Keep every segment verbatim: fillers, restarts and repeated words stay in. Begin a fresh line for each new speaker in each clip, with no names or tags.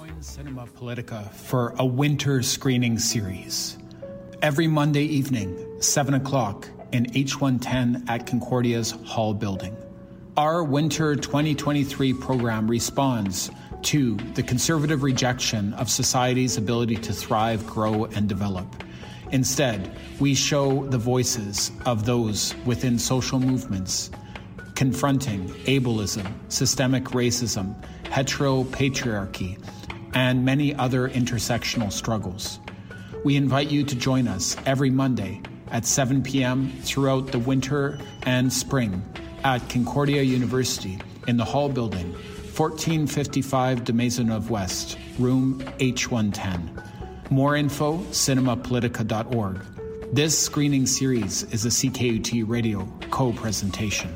Join Cinema Politica for a winter screening series. Every Monday evening, seven o'clock in H one ten at Concordia's Hall Building. Our winter twenty twenty-three program responds to the conservative rejection of society's ability to thrive, grow, and develop. Instead, we show the voices of those within social movements confronting ableism, systemic racism, heteropatriarchy, and many other intersectional struggles. We invite you to join us every Monday at seven p.m. throughout the winter and spring at Concordia University in the Hall Building, fourteen fifty-five de Maisonneuve West, room H one ten. More info, cinema politica dot org. This screening series is a C K U T radio co-presentation.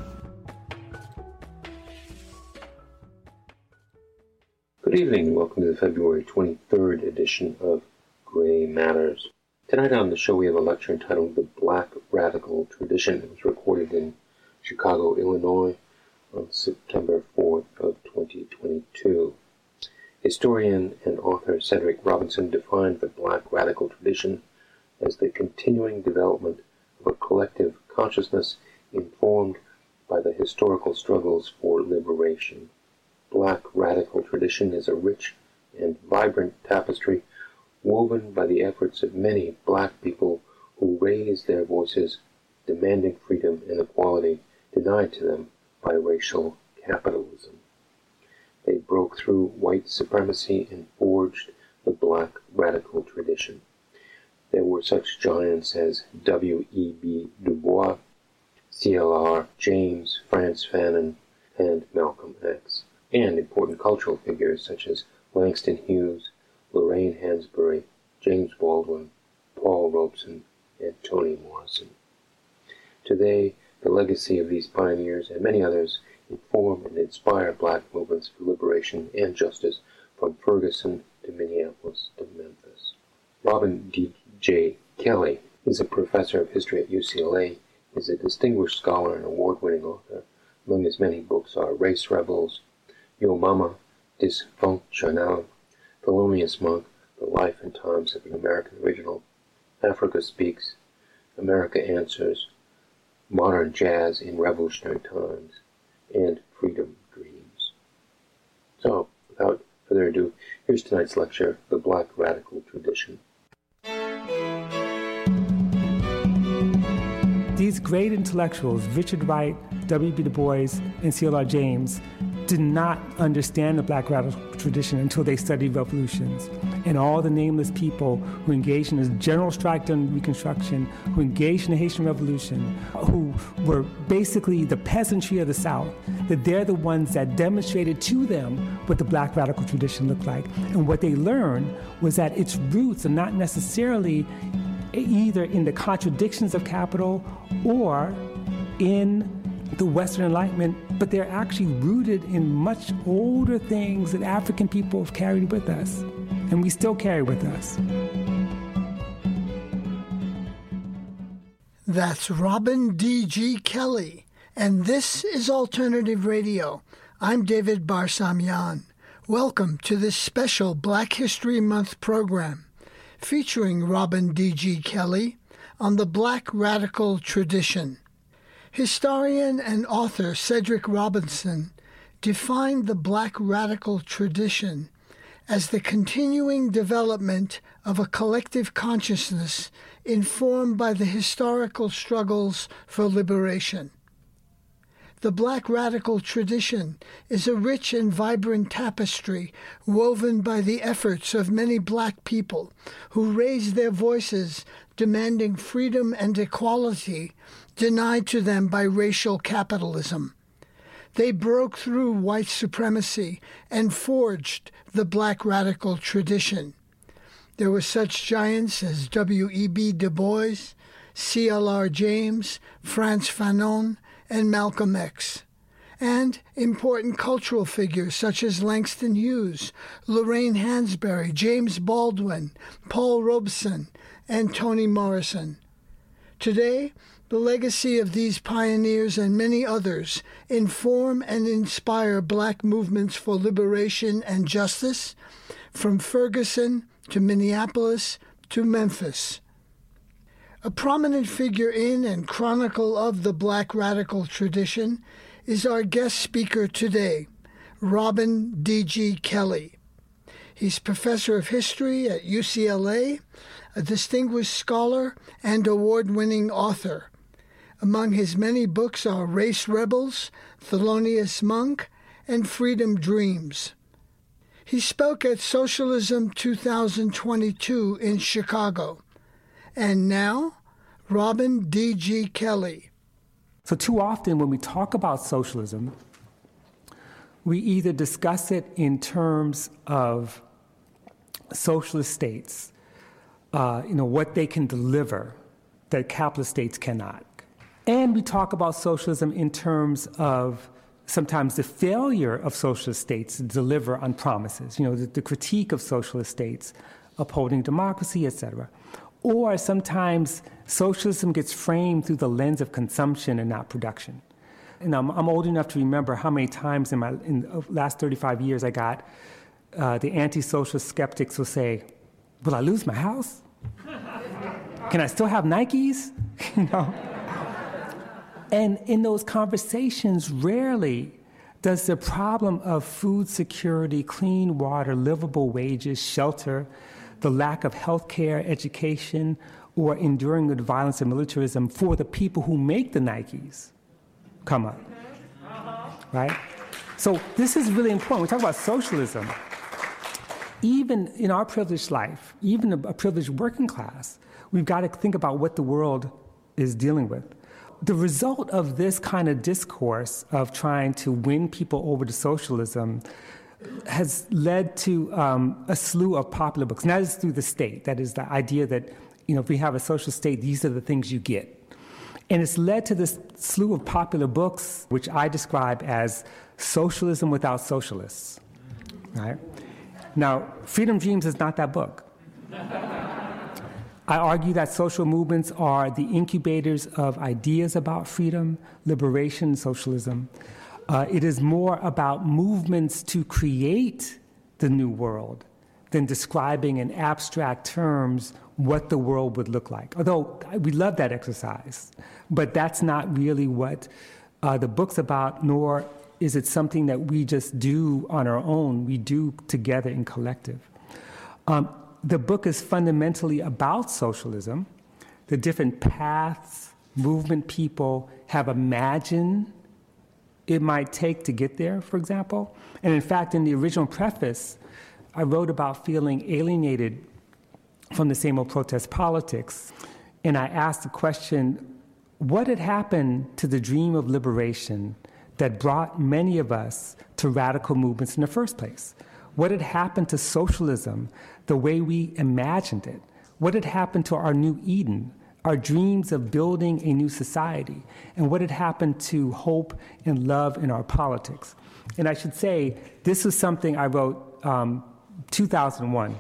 Good evening. Welcome to the February twenty-third edition of Gray Matters. Tonight on the show we have a lecture entitled The Black Radical Tradition. It was recorded in Chicago, Illinois on September fourth of twenty twenty-two. Historian and author Cedric Robinson defined the Black Radical Tradition as the continuing development of a collective consciousness informed by the historical struggles for liberation. Black Radical Tradition is a rich and vibrant tapestry woven by the efforts of many black people who raised their voices demanding freedom and equality denied to them by racial capitalism. They broke through white supremacy and forged the Black Radical Tradition. There were such giants as W E B Du Bois, C L R James, Frantz Fanon, and Malcolm X, and important cultural figures such as Langston Hughes, Lorraine Hansberry, James Baldwin, Paul Robeson, and Toni Morrison. Today, the legacy of these pioneers and many others inform and inspire black movements for liberation and justice from Ferguson to Minneapolis to Memphis. Robin D J Kelly is a professor of history at U C L A. He is a distinguished scholar and award-winning author. Among his many books are Race Rebels, Yo Mama, Dysfonctionnel, Thelonious Monk, The Life and Times of an American Original, Africa Speaks, America Answers, Modern Jazz in Revolutionary Times, and Freedom Dreams. So, without further ado, here's tonight's lecture, The Black Radical Tradition.
These great intellectuals, Richard Wright, W E B Du Bois, and C L R James, did not understand the Black Radical Tradition until they studied revolutions. And all the nameless people who engaged in the general strike and Reconstruction, who engaged in the Haitian Revolution, who were basically the peasantry of the South, that they're the ones that demonstrated to them what the Black Radical Tradition looked like. And what they learned was that its roots are not necessarily either in the contradictions of capital or in the Western Enlightenment, but they're actually rooted in much older things that African people have carried with us, and we still carry with us.
That's Robin D G Kelly, and this is Alternative Radio. I'm David Barsamian. Welcome to this special Black History Month program featuring Robin D G Kelly on the Black Radical Tradition. Historian and author Cedric Robinson defined the Black Radical Tradition as the continuing development of a collective consciousness informed by the historical struggles for liberation. The Black Radical Tradition is a rich and vibrant tapestry woven by the efforts of many black people who raised their voices demanding freedom and equality denied to them by racial capitalism. They broke through white supremacy and forged the Black Radical Tradition. There were such giants as W E B Du Bois, C L R James, Frantz Fanon, and Malcolm X, and important cultural figures such as Langston Hughes, Lorraine Hansberry, James Baldwin, Paul Robeson, and Toni Morrison. Today, the legacy of these pioneers and many others inform and inspire black movements for liberation and justice from Ferguson to Minneapolis to Memphis. A prominent figure in and chronicle of the Black radical tradition is our guest speaker today, Robin D G Kelley. He's professor of history at U C L A, a distinguished scholar and award-winning author. Among his many books are Race Rebels, Thelonious Monk, and Freedom Dreams. He spoke at Socialism two thousand twenty-two in Chicago. And now, Robin D G Kelley.
So too often when we talk about socialism, we either discuss it in terms of socialist states, uh, you know, what they can deliver that capitalist states cannot. And we talk about socialism in terms of sometimes the failure of socialist states to deliver on promises, you know, the, the critique of socialist states, upholding democracy, et cetera. Or sometimes socialism gets framed through the lens of consumption and not production. And I'm, I'm old enough to remember how many times in my in the last thirty-five years I got uh, the anti-socialist skeptics will say, will I lose my house? Can I still have Nikes? you know? And in those conversations, rarely does the problem of food security, clean water, livable wages, shelter, the lack of health care, education, or enduring with violence and militarism for the people who make the Nikes come up, right? So this is really important. We talk about socialism. Even in our privileged life, even a, a privileged working class, we've got to think about what the world is dealing with. The result of this kind of discourse of trying to win people over to socialism has led to um, a slew of popular books, and that is through the state. That is the idea that, you know, if we have a social state, these are the things you get. And it's led to this slew of popular books, which I describe as socialism without socialists, right? Now, Freedom Dreams is not that book. I argue that social movements are the incubators of ideas about freedom, liberation, socialism. Uh, it is more about movements to create the new world than describing in abstract terms what the world would look like. Although we love that exercise, but that's not really what uh, the book's about, nor is it something that we just do on our own. We do together in collective. Um, the book is fundamentally about socialism, the different paths, movement people have imagined it might take to get there, for example. And in fact, in the original preface, I wrote about feeling alienated from the same old protest politics. And I asked the question, what had happened to the dream of liberation that brought many of us to radical movements in the first place? What had happened to socialism, the way we imagined it? What had happened to our new Eden, our dreams of building a new society? And what had happened to hope and love in our politics? And I should say, this was something I wrote um, two thousand one,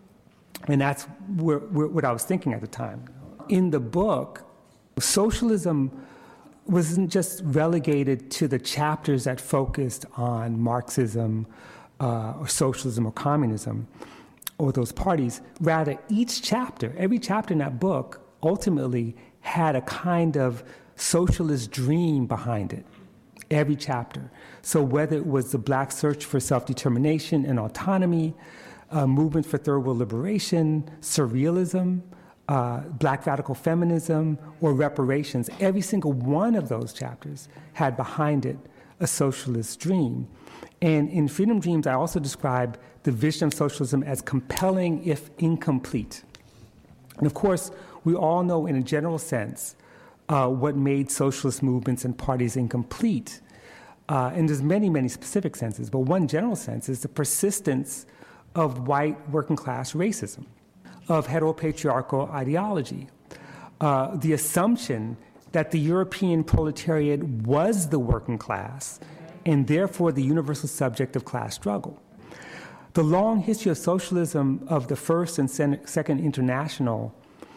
and that's where, where, what I was thinking at the time. In the book, socialism wasn't just relegated to the chapters that focused on Marxism uh, or socialism or communism or those parties. Rather, each chapter, every chapter in that book ultimately had a kind of socialist dream behind it, every chapter. So whether it was the Black search for self-determination and autonomy, uh, movement for third world liberation, surrealism, uh, Black radical feminism, or reparations, every single one of those chapters had behind it a socialist dream. And in Freedom Dreams, I also describe the vision of socialism as compelling if incomplete. And of course, we all know in a general sense uh, what made socialist movements and parties incomplete. Uh, and there's many, many specific senses, but one general sense is the persistence of white working class racism, of heteropatriarchal ideology, uh, the assumption that the European proletariat was the working class and therefore the universal subject of class struggle. The long history of socialism of the First and Second International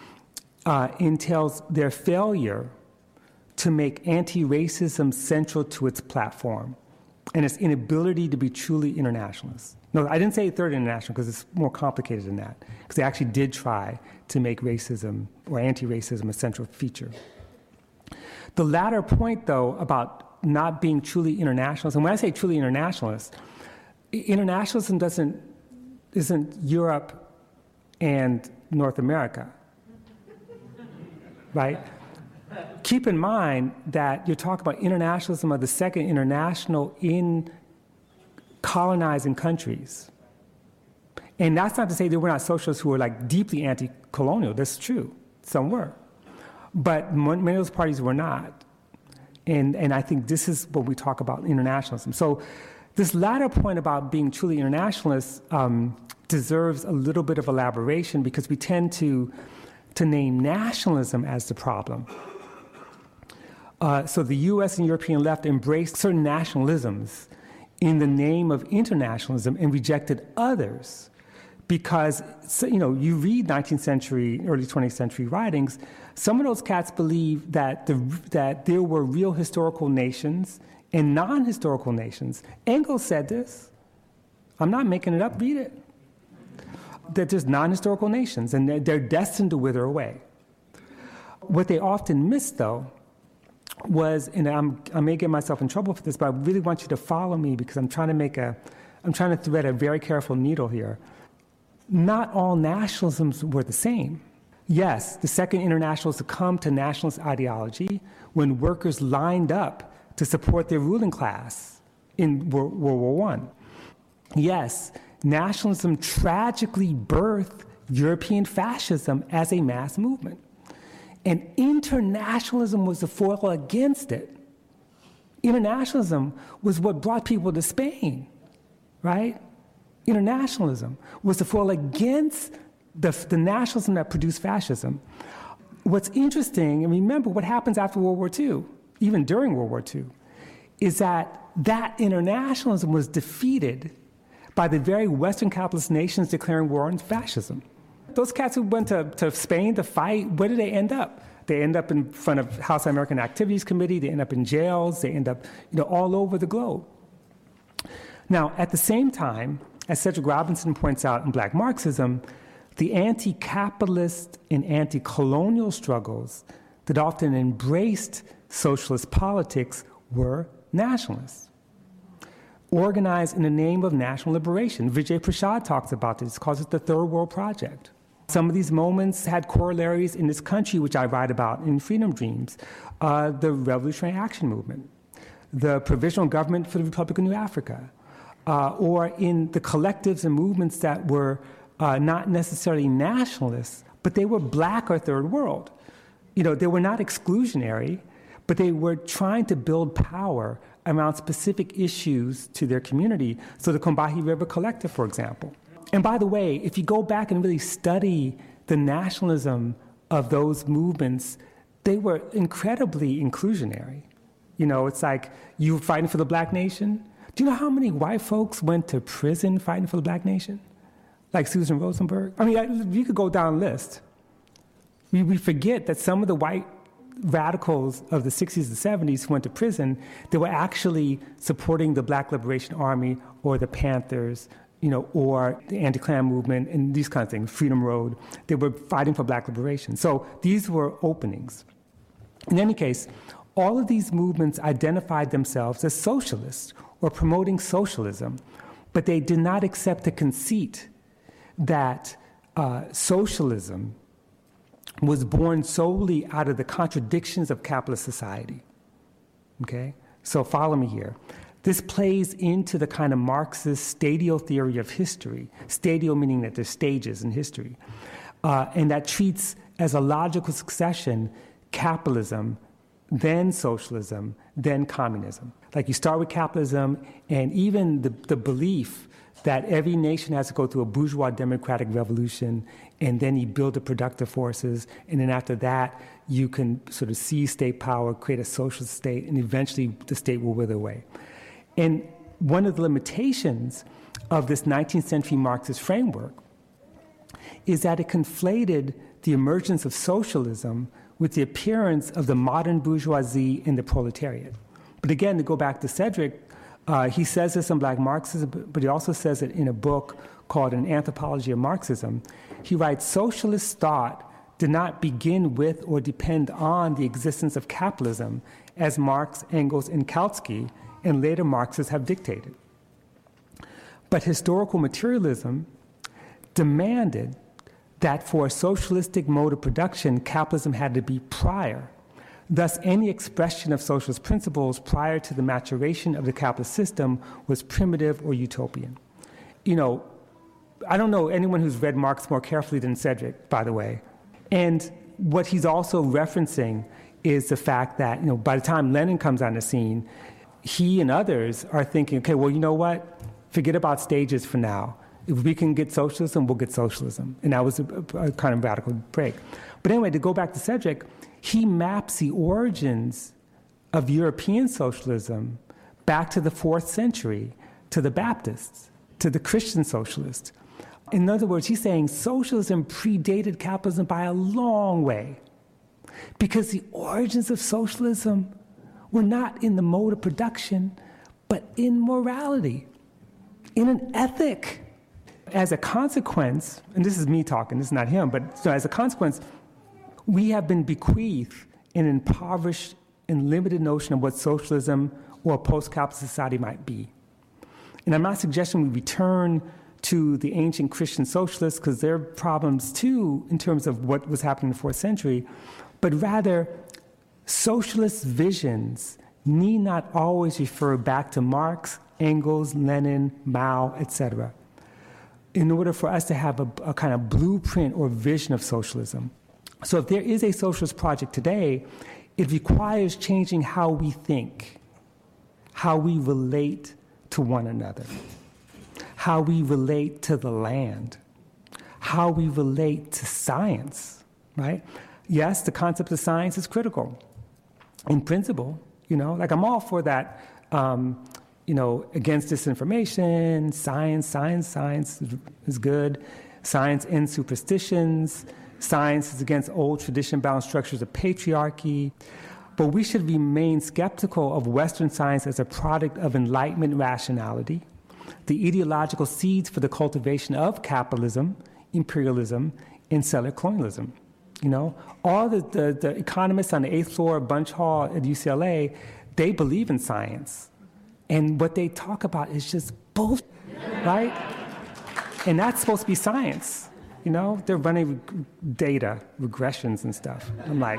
uh, entails their failure to make anti-racism central to its platform. and its inability to be truly internationalist. No, I didn't say third international because it's more complicated than that, because they actually did try to make racism or anti-racism a central feature. The latter point, though, about not being truly internationalist, and when I say truly internationalist, internationalism doesn't, isn't Europe and North America, right? Keep in mind that you're talking about internationalism of the Second International in colonizing countries. And that's not to say that we're not socialists who are like deeply anti-colonial. That's true. Some were. But many of those parties were not. And, and I think this is what we talk about internationalism. So this latter point about being truly internationalist um, deserves a little bit of elaboration because we tend to, to name nationalism as the problem. Uh, so the U S and European left embraced certain nationalisms in the name of internationalism and rejected others because, you know, you read nineteenth century, early twentieth century writings, some of those cats believe that, the, that there were real historical nations and non-historical nations. Engels said this. I'm not making it up, read it. That there's non-historical nations and they're, they're destined to wither away. What they often miss, though, was, and I'm, I may get myself in trouble for this, but I really want you to follow me because I'm trying to make a, I'm trying to thread a very careful needle here. Not all nationalisms were the same. Yes, the Second International succumbed to nationalist ideology when workers lined up to support their ruling class in World War One. Yes, nationalism tragically birthed European fascism as a mass movement. And internationalism was the foil against it. Internationalism was what brought people to Spain, right? Internationalism was the foil against the, the nationalism that produced fascism. What's interesting, and remember what happens after World War Two, even during World War Two, is that that internationalism was defeated by the very Western capitalist nations declaring war on fascism. Those cats who went to, to Spain to fight, where did they end up? They end up in front of House American Activities Committee, they end up in jails, they end up, you know, all over the globe. Now, at the same time, as Cedric Robinson points out in Black Marxism, the anti-capitalist and anti-colonial struggles that often embraced socialist politics were nationalists, organized in the name of national liberation. Vijay Prashad talks about this, calls it the Third World Project. Some of these moments had corollaries in this country, which I write about in Freedom Dreams, uh, the Revolutionary Action Movement, the Provisional Government for the Republic of New Africa, uh, or in the collectives and movements that were uh, not necessarily nationalists, but they were black or third world. You know, they were not exclusionary, but they were trying to build power around specific issues to their community. So the Combahee River Collective, for example. And by the way, if you go back and really study the nationalism of those movements, they were incredibly inclusionary. You know, it's like you fighting for the black nation. Do you know how many white folks went to prison fighting for the black nation? Like Susan Rosenberg? I mean, you could go down a list. We, we forget that some of the white radicals of the sixties and seventies who went to prison, they were actually supporting the Black Liberation Army or the Panthers, you know, or the anti-Klan movement and these kinds of things, Freedom Road. They were fighting for black liberation. So these were openings. In any case, all of these movements identified themselves as socialists or promoting socialism, but they did not accept the conceit that uh, socialism was born solely out of the contradictions of capitalist society. Okay? So follow me here. This plays into the kind of Marxist stadial theory of history, stadial meaning that there's stages in history, uh, and that treats as a logical succession capitalism, then socialism, then communism. Like you start with capitalism, and even the, the belief that every nation has to go through a bourgeois democratic revolution, and then you build the productive forces, and then after that, you can sort of seize state power, create a social state, and eventually the state will wither away. And one of the limitations of this nineteenth century Marxist framework is that it conflated the emergence of socialism with the appearance of the modern bourgeoisie and the proletariat. But again, to go back to Cedric, Uh, he says this in Black Marxism, but he also says it in a book called An Anthropology of Marxism. He writes, socialist thought did not begin with or depend on the existence of capitalism, as Marx, Engels, and Kautsky and later Marxists have dictated. But historical materialism demanded that for a socialistic mode of production, capitalism had to be prior. Thus, any expression of socialist principles prior to the maturation of the capitalist system was primitive or utopian. You know, I don't know anyone who's read Marx more carefully than Cedric, by the way. And what he's also referencing is the fact that, you know, by the time Lenin comes on the scene, he and others are thinking, okay, well, you know what? Forget about stages for now. If we can get socialism, we'll get socialism. And that was a, a kind of radical break. But anyway, to go back to Cedric, he maps the origins of European socialism back to the fourth century, to the Baptists, to the Christian socialists. In other words, he's saying socialism predated capitalism by a long way, because the origins of socialism were not in the mode of production, but in morality, in an ethic. As a consequence, and this is me talking, this is not him, but so as a consequence, we have been bequeathed an impoverished and limited notion of what socialism or a post-capitalist society might be. And I'm not suggesting we return to the ancient Christian socialists, because there are problems too in terms of what was happening in the fourth century, but rather socialist visions need not always refer back to Marx, Engels, Lenin, Mao, et cetera, in order for us to have a, a kind of blueprint or vision of socialism. So if there is a socialist project today, it requires changing how we think, how we relate to one another, how we relate to the land, how we relate to science, right? Yes, the concept of science is critical in principle, you know, like I'm all for that, um, you know, against disinformation, science, science, science is good, science ends superstitions, science is against old tradition-bound structures of patriarchy, but we should remain skeptical of Western science as a product of Enlightenment rationality, the ideological seeds for the cultivation of capitalism, imperialism, and settler colonialism. You know, all the, the, the economists on the eighth floor of Bunch Hall at U C L A, they believe in science. And what they talk about is just bullshit, right? And that's supposed to be science. You know, they're running data, regressions and stuff. I'm like,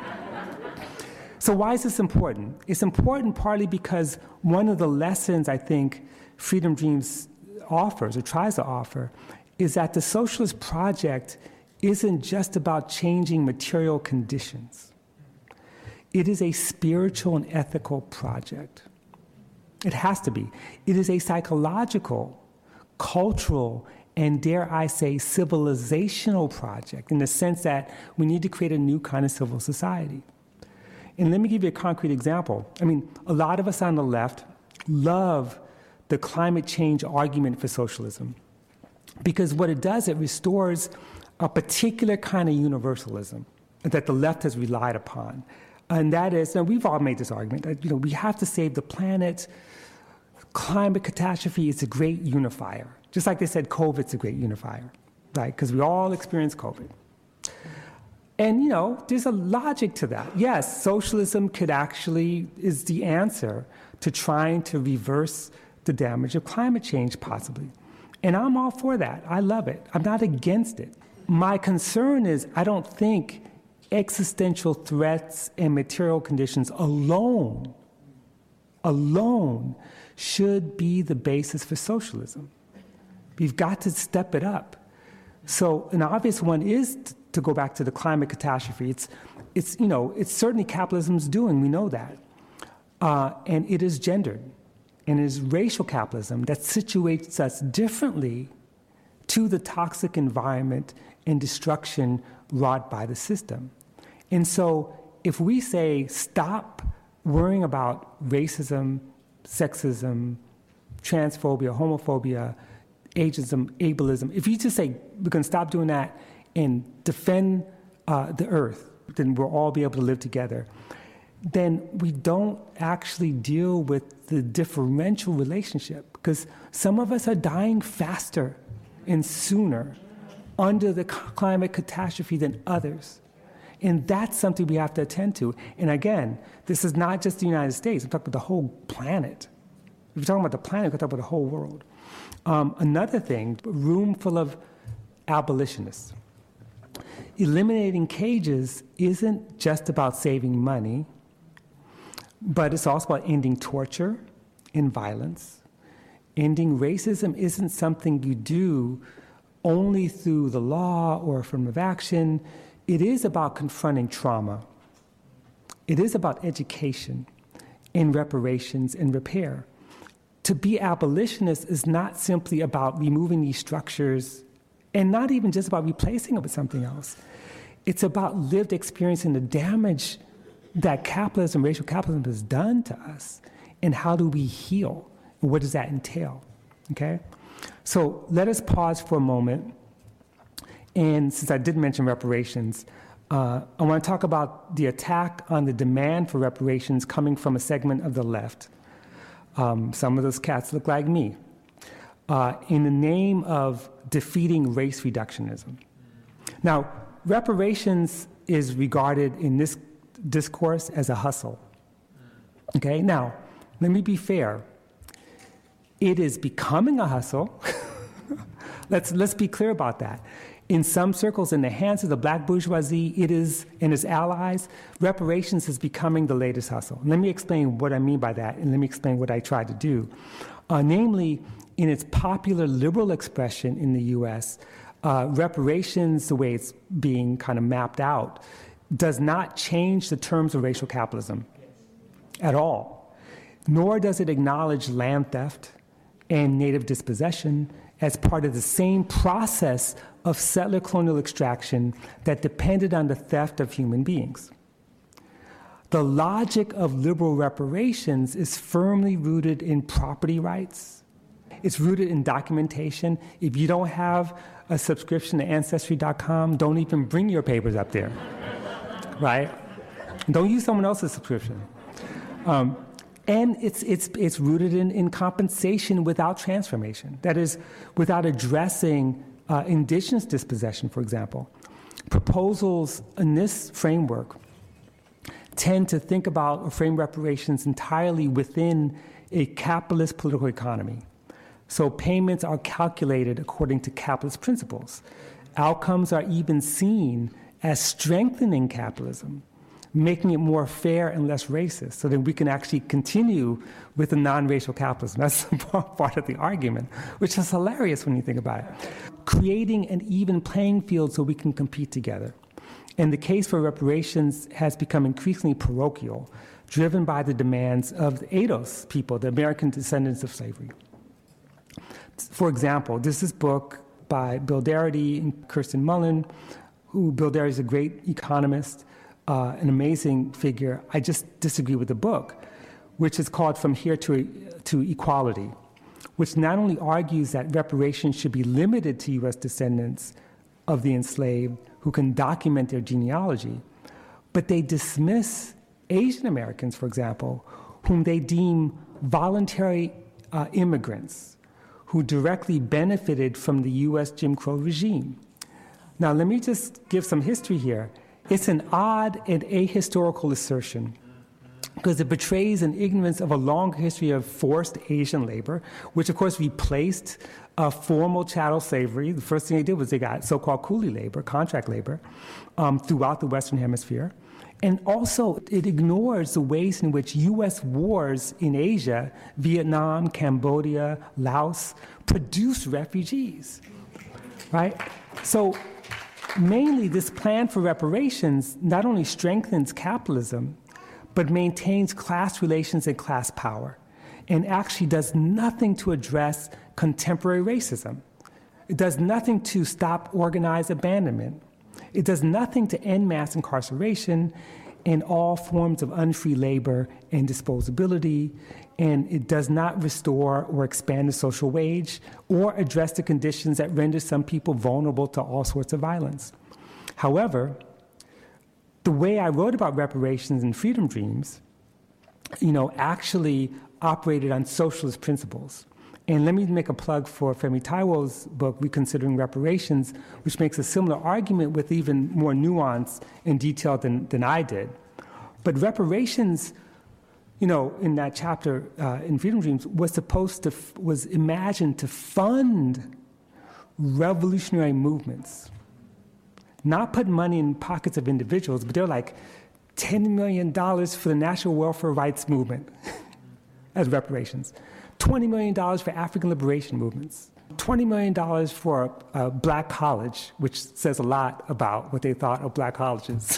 so why is this important? It's important partly because one of the lessons I think Freedom Dreams offers or tries to offer is that the socialist project isn't just about changing material conditions. It is a spiritual and ethical project. It has to be. It is a psychological, cultural, and dare I say, civilizational project in the sense that we need to create a new kind of civil society. And let me give you a concrete example. I mean, a lot of us on the left love the climate change argument for socialism because what it does, it restores a particular kind of universalism that the left has relied upon. And that is, and we've all made this argument, that, you know, we have to save the planet. Climate catastrophe is a great unifier. Just like they said, COVID's a great unifier, right? Because we all experience COVID. And, you know, there's a logic to that. Yes, socialism could actually, is the answer to trying to reverse the damage of climate change, possibly. And I'm all for that. I love it. I'm not against it. My concern is I don't think existential threats and material conditions alone, alone, should be the basis for socialism. We've got to step it up. So an obvious one is t- to go back to the climate catastrophe. It's, it's, you know, it's certainly capitalism's doing, we know that. Uh, and it is gendered. And it is racial capitalism that situates us differently to the toxic environment and destruction wrought by the system. And so if we say stop worrying about racism, sexism, transphobia, homophobia, ageism, ableism, if you just say we're going to stop doing that and defend uh, the earth, then we'll all be able to live together. then we don't actually deal with the differential relationship, because some of us are dying faster and sooner under the climate catastrophe than others. And that's something we have to attend to. And again, this is not just the United States. I'm talking about the whole planet. If we're talking about the planet, we're talking about the whole world. Um, another thing, a room full of abolitionists. Eliminating cages isn't just about saving money, but it's also about ending torture and violence. Ending racism isn't something you do only through the law or affirmative action. It is about confronting trauma. It is about education and reparations and repair. To be abolitionist is not simply about removing these structures and not even just about replacing it with something else. It's about lived experience and the damage that capitalism, racial capitalism has done to us, and how do we heal, and what does that entail, okay? So let us pause for a moment, and since I did mention reparations, uh, I want to talk about the attack on the demand for reparations coming from a segment of the left. Um, some of those cats look like me. Uh, in the name of defeating race reductionism. Now, reparations is regarded in this discourse as a hustle. Okay, now, let me be fair. It is becoming a hustle. let's, let's be clear about that. In some circles, in the hands of the black bourgeoisie, it is, and its allies, reparations is becoming the latest hustle. Let me explain what I mean by that, and let me explain what I tried to do. Uh, namely, in its popular liberal expression in the U S, uh, reparations, the way it's being kind of mapped out, does not change the terms of racial capitalism at all, nor does it acknowledge land theft and native dispossession as part of the same process of settler colonial extraction that depended on the theft of human beings. The logic of liberal reparations is firmly rooted in property rights. It's rooted in documentation. If you don't have a subscription to Ancestry dot com, don't even bring your papers up there, right? Don't use someone else's subscription. Um, and it's, it's, it's rooted in, in compensation without transformation. That is, without addressing uh, indigenous dispossession, for example. Proposals in this framework tend to think about or frame reparations entirely within a capitalist political economy. So payments are calculated according to capitalist principles. Outcomes are even seen as strengthening capitalism, making it more fair and less racist, so that we can actually continue with the non-racial capitalism. That's part of the argument, which is hilarious when you think about it. Creating an even playing field so we can compete together. And the case for reparations has become increasingly parochial, driven by the demands of the A D O S people, the American descendants of slavery. For example, there's this book by Bill Darity and Kirsten Mullen, who Bill Darity is a great economist, uh, an amazing figure. I just disagree with the book, which is called From Here to, to Equality, which not only argues that reparations should be limited to U S descendants of the enslaved who can document their genealogy, but they dismiss Asian Americans, for example, whom they deem voluntary uh, immigrants who directly benefited from the U S Jim Crow regime. Now, let me just give some history here. It's an odd and ahistorical assertion because it betrays an ignorance of a long history of forced Asian labor, which of course replaced uh, formal chattel slavery. The first thing they did was they got so-called coolie labor, contract labor, um, throughout the Western Hemisphere. And also, it ignores the ways in which U S wars in Asia, Vietnam, Cambodia, Laos, produced refugees, right? So mainly, this plan for reparations not only strengthens capitalism, but maintains class relations and class power, and actually does nothing to address contemporary racism. It does nothing to stop organized abandonment. It does nothing to end mass incarceration and all forms of unfree labor and disposability, and it does not restore or expand the social wage or address the conditions that render some people vulnerable to all sorts of violence. However, the way I wrote about reparations and Freedom Dreams, you know, actually operated on socialist principles. And let me make a plug for Femi Taiwo's book, Reconsidering Reparations, which makes a similar argument with even more nuance and detail than, than I did. But reparations, you know, in that chapter uh, in Freedom Dreams, was supposed to, was imagined to fund revolutionary movements, not put money in pockets of individuals, but they're like ten million dollars for the national welfare rights movement as reparations. twenty million dollars for African liberation movements, twenty million dollars for a, a black college, which says a lot about what they thought of black colleges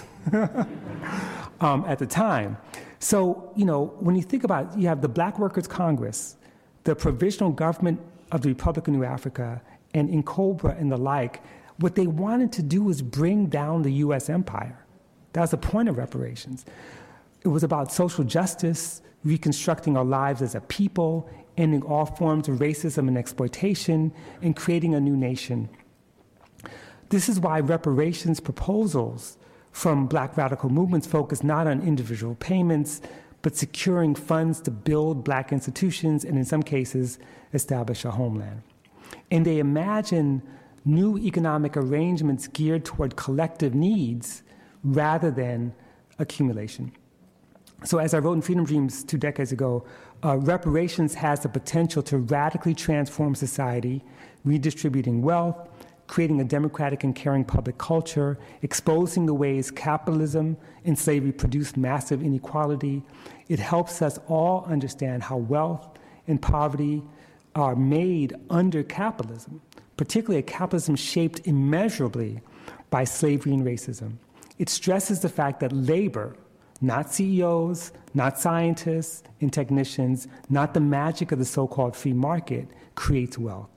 um, at the time. So, you know, when you think about it, you have the Black Workers' Congress, the Provisional Government of the Republic of New Africa, and INCOBRA and the like. What they wanted to do was bring down the U S empire. That was the point of reparations. It was about social justice, reconstructing our lives as a people, ending all forms of racism and exploitation, and creating a new nation. This is why reparations proposals from Black radical movements focus not on individual payments, but securing funds to build Black institutions and, in some cases, establish a homeland. And they imagine new economic arrangements geared toward collective needs rather than accumulation. So as I wrote in Freedom Dreams two decades ago, uh, reparations has the potential to radically transform society, redistributing wealth, creating a democratic and caring public culture, exposing the ways capitalism and slavery produced massive inequality. It helps us all understand how wealth and poverty are made under capitalism, particularly a capitalism shaped immeasurably by slavery and racism. It stresses the fact that labor, not C E Os, not scientists and technicians, not the magic of the so-called free market, creates wealth.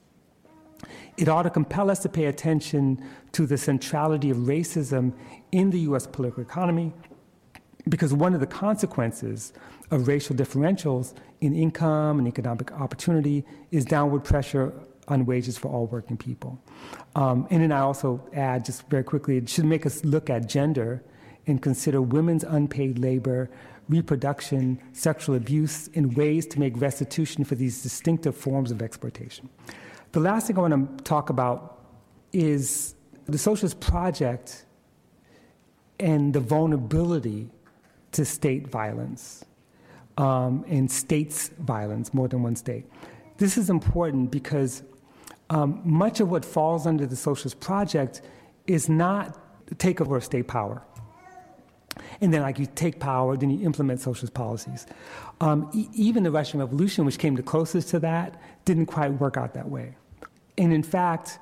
It ought to compel us to pay attention to the centrality of racism in the U S political economy, because one of the consequences of racial differentials in income and economic opportunity is downward pressure on wages for all working people. Um, and then I also add, just very quickly, it should make us look at gender and consider women's unpaid labor, reproduction, sexual abuse, and ways to make restitution for these distinctive forms of exploitation. The last thing I want to talk about is the socialist project and the vulnerability to state violence um, and states' violence, more than one state. This is important because um, much of what falls under the socialist project is not the takeover of state power. And then, like, you take power, then you implement socialist policies. Um, e- even the Russian Revolution, which came the closest to that, didn't quite work out that way. And in fact,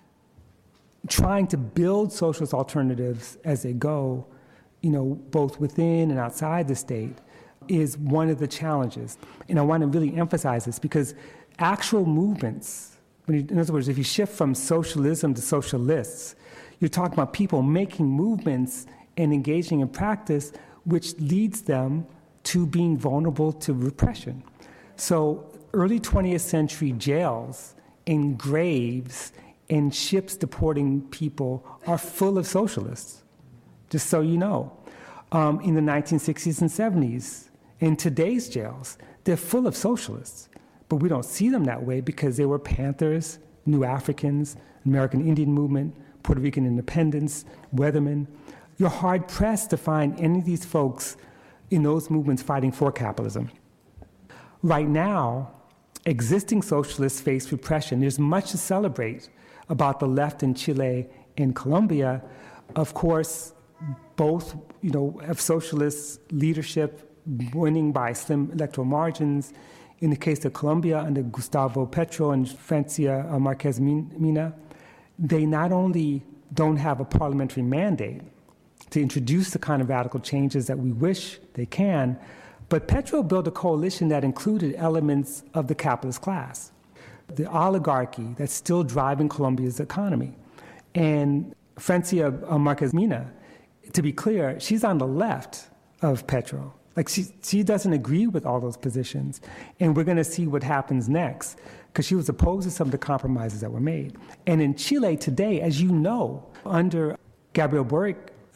trying to build socialist alternatives as they go, you know, both within and outside the state, is one of the challenges. And I want to really emphasize this because actual movements, when you, in other words, if you shift from socialism to socialists, you're talking about people making movements and engaging in practice which leads them to being vulnerable to repression. So early twentieth century jails and graves and ships deporting people are full of socialists, just so you know. Um, in the nineteen sixties and seventies, in today's jails, they're full of socialists. But we don't see them that way because they were Panthers, New Africans, American Indian Movement, Puerto Rican independence, Weathermen. You're hard-pressed to find any of these folks in those movements fighting for capitalism. Right now, existing socialists face repression. There's much to celebrate about the left in Chile and Colombia. Of course, both, you know, have socialist leadership winning by slim electoral margins. In the case of Colombia, under Gustavo Petro and Francia uh, Marquez Mina, they not only don't have a parliamentary mandate to introduce the kind of radical changes that we wish they can, but Petro built a coalition that included elements of the capitalist class, the oligarchy that's still driving Colombia's economy. And Francia uh, Marquez Mina, to be clear, she's on the left of Petro. Like, she, she doesn't agree with all those positions. And we're going to see what happens next, because she was opposed to some of the compromises that were made. And in Chile today, as you know, under Gabriel Boric,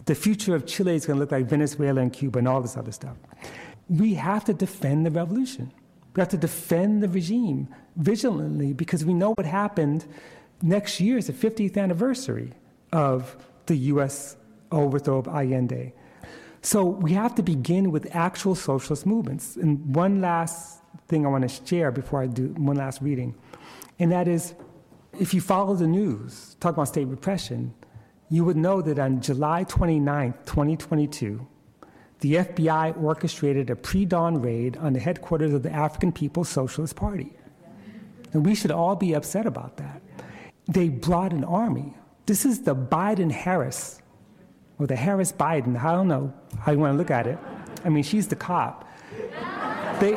the future of Chile is going to look like Venezuela and Cuba and all this other stuff. We have to defend the revolution. We have to defend the regime vigilantly because we know what happened. Next year is the fiftieth anniversary of the U S overthrow of Allende. So we have to begin with actual socialist movements. And one last thing I want to share before I do one last reading, and that is, if you follow the news, talk about state repression, you would know that on July twenty-ninth, twenty twenty-two, the F B I orchestrated a pre-dawn raid on the headquarters of the African People's Socialist Party. And we should all be upset about that. They brought an army. This is the Biden-Harris, or the Harris-Biden, I don't know how you want to look at it. I mean, she's the cop. They,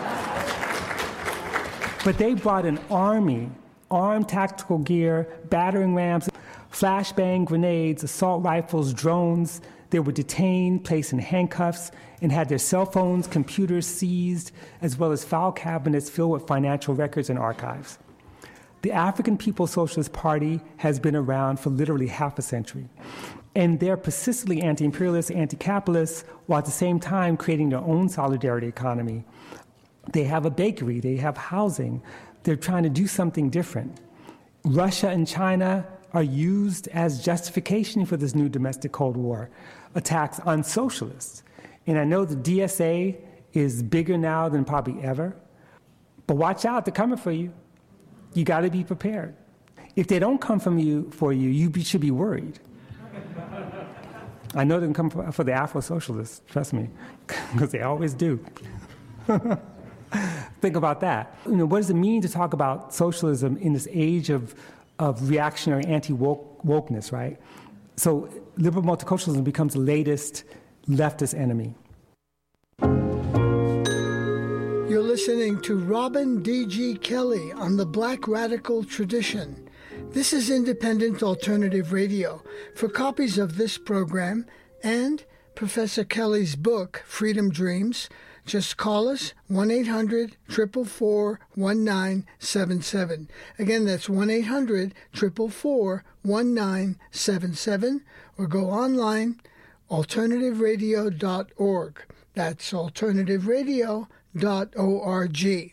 but they brought an army, armed tactical gear, battering rams, flashbang grenades, assault rifles, drones. They were detained, placed in handcuffs, and had their cell phones, computers seized, as well as file cabinets filled with financial records and archives. The African People's Socialist Party has been around for literally half a century. And they're persistently anti-imperialist, anti-capitalist, while at the same time creating their own solidarity economy. They have a bakery, they have housing. They're trying to do something different. Russia and China are used as justification for this new domestic Cold War attacks on socialists. And I know the D S A is bigger now than probably ever, but watch out, they're coming for you. You got to be prepared. If they don't come from you for you, you be, should be worried. I know they can come for, for the Afro-socialists, trust me, because they always do. Think about that. You know, what does it mean to talk about socialism in this age of, of reactionary anti-wokeness, right? So liberal multiculturalism becomes the latest leftist enemy.
You're listening to Robin D G. Kelley on the Black Radical Tradition. This is Independent Alternative Radio. For copies of this program and Professor Kelley's book, Freedom Dreams, just call us, one eight hundred, four four four, one nine seven seven. Again, that's one eight hundred, four four four, one nine seven seven, or go online, alternative radio dot org. That's alternative radio dot org.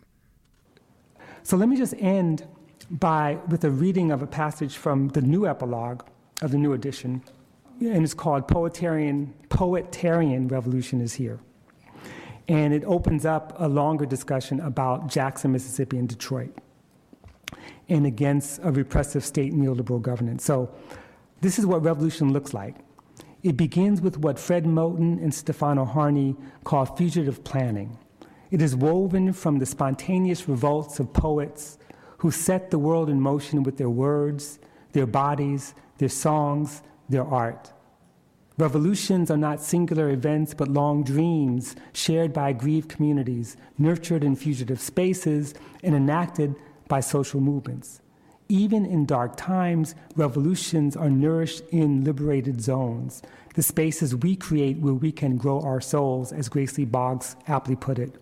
So let me just end by with a reading of a passage from the new epilogue of the new edition, and it's called Poetarian, Poetarian Revolution is Here. And it opens up a longer discussion about Jackson, Mississippi, and Detroit, and against a repressive state neoliberal governance. So this is what revolution looks like. It begins with what Fred Moten and Stefano Harney call fugitive planning. It is woven from the spontaneous revolts of poets who set the world in motion with their words, their bodies, their songs, their art. Revolutions are not singular events, but long dreams shared by aggrieved communities, nurtured in fugitive spaces, and enacted by social movements. Even in dark times, revolutions are nourished in liberated zones, the spaces we create where we can grow our souls, as Grace Lee Boggs aptly put it.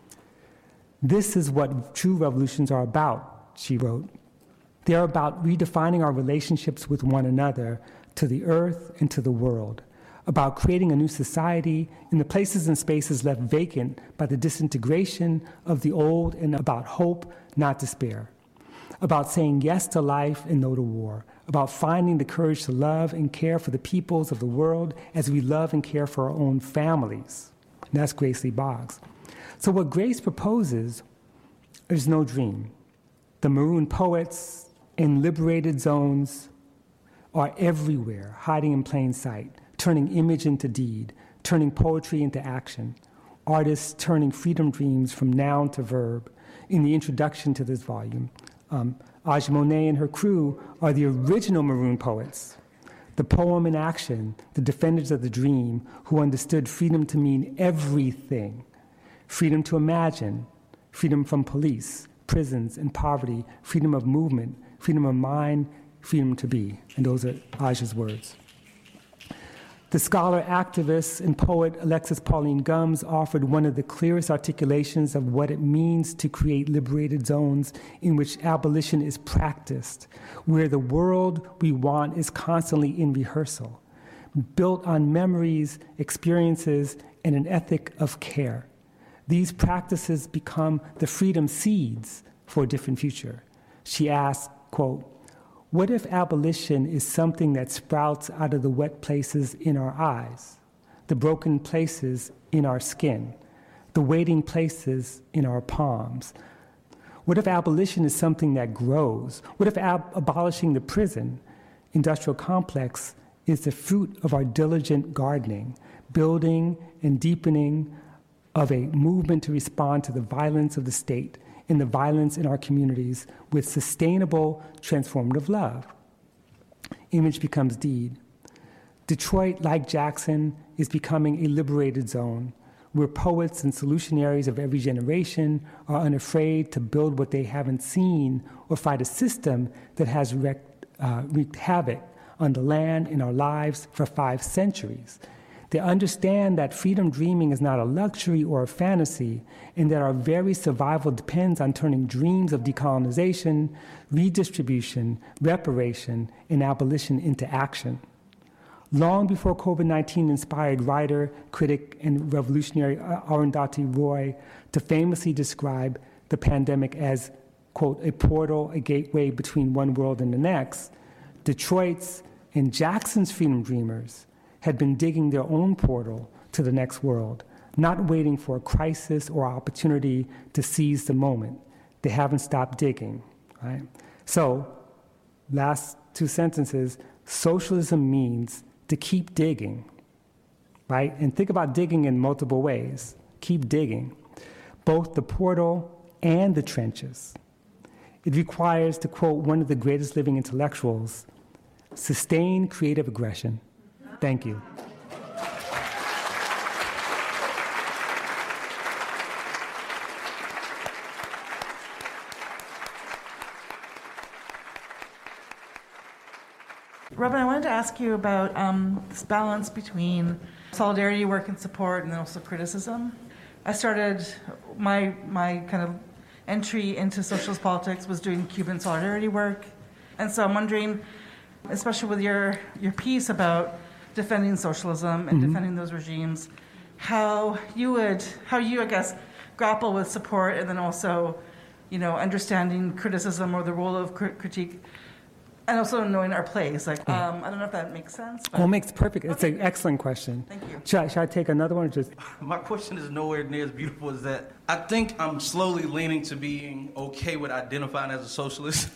This is what true revolutions are about, she wrote. They are about redefining our relationships with one another, to the earth and to the world, about creating a new society in the places and spaces left vacant by the disintegration of the old, and about hope, not despair, about saying yes to life and no to war, about finding the courage to love and care for the peoples of the world as we love and care for our own families. And that's Grace Lee Boggs. So what Grace proposes is no dream. The maroon poets in liberated zones are everywhere, hiding in plain sight, turning image into deed, turning poetry into action, artists turning freedom dreams from noun to verb. In the introduction to this volume, um, Aja Monet and her crew are the original maroon poets, the poem in action, the defenders of the dream, who understood freedom to mean everything: freedom to imagine, freedom from police, prisons, and poverty, freedom of movement, freedom of mind, freedom to be. And those are Aja's words. The scholar, activist, and poet Alexis Pauline Gumbs offered one of the clearest articulations of what it means to create liberated zones in which abolition is practiced, where the world we want is constantly in rehearsal. built on memories, experiences, and an ethic of care. These practices become the freedom seeds for a different future. She asked, quote, "What if abolition is something that sprouts out of the wet places in our eyes, the broken places in our skin, the waiting places in our palms? What if abolition is something that grows? What if ab- abolishing the prison industrial complex is the fruit of our diligent gardening, building and deepening of a movement to respond to the violence of the state and the violence in our communities with sustainable, transformative love?" Image becomes deed. Detroit, like Jackson, is becoming a liberated zone, where poets and solutionaries of every generation are unafraid to build what they haven't seen or fight a system that has wreaked, uh, wreaked havoc on the land and our lives for five centuries. They understand that freedom dreaming is not a luxury or a fantasy, and that our very survival depends on turning dreams of decolonization, redistribution, reparation, and abolition into action. Long before COVID nineteen inspired writer, critic, and revolutionary Arundhati Roy to famously describe the pandemic as, quote, "a portal, a gateway between one world and the next," Detroit's and Jackson's freedom dreamers had been digging their own portal to the next world, not waiting for a crisis or opportunity to seize the moment. They haven't stopped digging, right? So, last two sentences, socialism means to keep digging, right? And think about digging in multiple ways. Keep digging, both the portal and the trenches. It requires, to quote one of the greatest living intellectuals, sustained creative aggression. Thank you.
Robin, I wanted to ask you about um, this balance between solidarity work and support and then also criticism. I started, my my kind of entry into socialist politics was doing Cuban solidarity work. And so I'm wondering, especially with your, your piece about defending socialism and mm-hmm. defending those regimes, how you would, how you, I guess, grapple with support and then also, you know, understanding criticism or the role of critique, and also knowing our place. Like, um, I don't know if that makes sense.
Well, it makes perfect. It's okay. An excellent question.
Thank you.
Should I, should I take another one or just?
My question is nowhere near as beautiful as that. I think I'm slowly leaning to being okay with identifying as a socialist.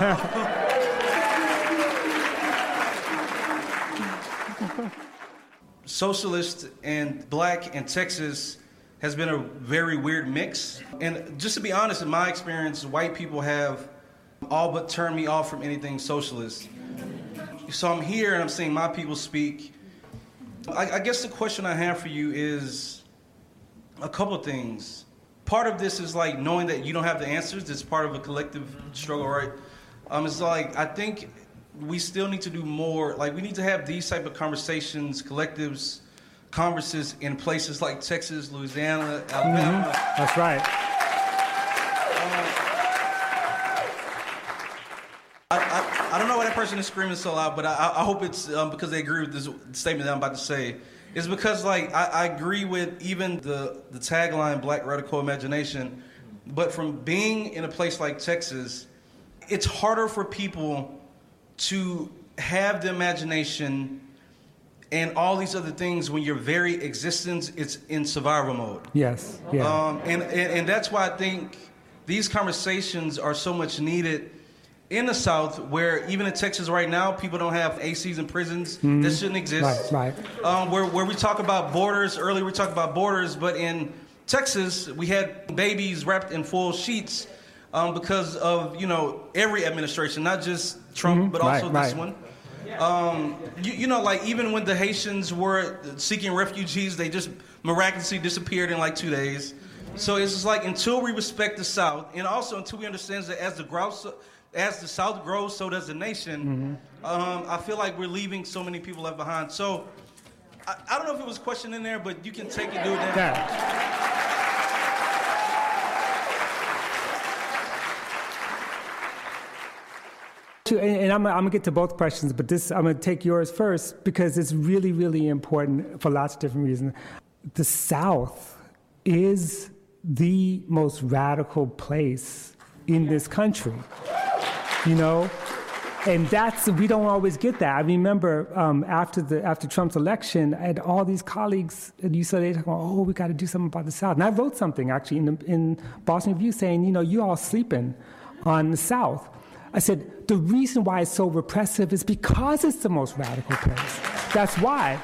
Socialist and black in Texas has been a very weird mix. And just to be honest, in my experience, white people have all but turned me off from anything socialist. So I'm here and I'm seeing my people speak. I, I guess the question I have for you is a couple of things. Part of this is like knowing that you don't have the answers. It's part of a collective struggle, right? Um, it's like, I think we still need to do more. Like, we need to have these type of conversations, collectives, converses in places like Texas, Louisiana, Alabama.
Mm-hmm. That's right.
Uh, I, I, I don't know why that person is screaming so loud, but I, I hope it's um, because they agree with this statement that I'm about to say. It's because, like, I, I agree with even the, the tagline, Black Radical Imagination, but from being in a place like Texas, it's harder for people to have the imagination and all these other things when your very existence is in survival mode.
Yes, yeah.
Um, and, and, and that's why I think these conversations are so much needed in the South, where even in Texas right now, people don't have A Cs in prisons. Mm-hmm. That shouldn't exist.
Right, right.
Um, where, where we talk about borders, earlier we talked about borders, but in Texas, we had babies wrapped in full sheets um, because of, you know, every administration, not just Trump, mm-hmm. but also
right,
this
right.
one. Um, you, you know, like even when the Haitians were seeking refugees, they just miraculously disappeared in like two days. So it's just like until we respect the South, and also until we understand that as the grouse, as the South grows, so does the nation. Mm-hmm. Um, I feel like we're leaving so many people left behind. So I, I don't know if it was a question in there, but you can take it, do it now.
Yeah. And I'm, I'm going to get to both questions, but this I'm going to take yours first because it's really, really important for lots of different reasons. The South is the most radical place in this country, you know? And that's, we don't always get that. I remember um, after the after Trump's election, I had all these colleagues at U C L A talking, oh, we got to do something about the South. And I wrote something actually in, the, in Boston Review saying, you know, you all sleeping on the South. I said, the reason why it's so repressive is because it's the most radical place. That's why.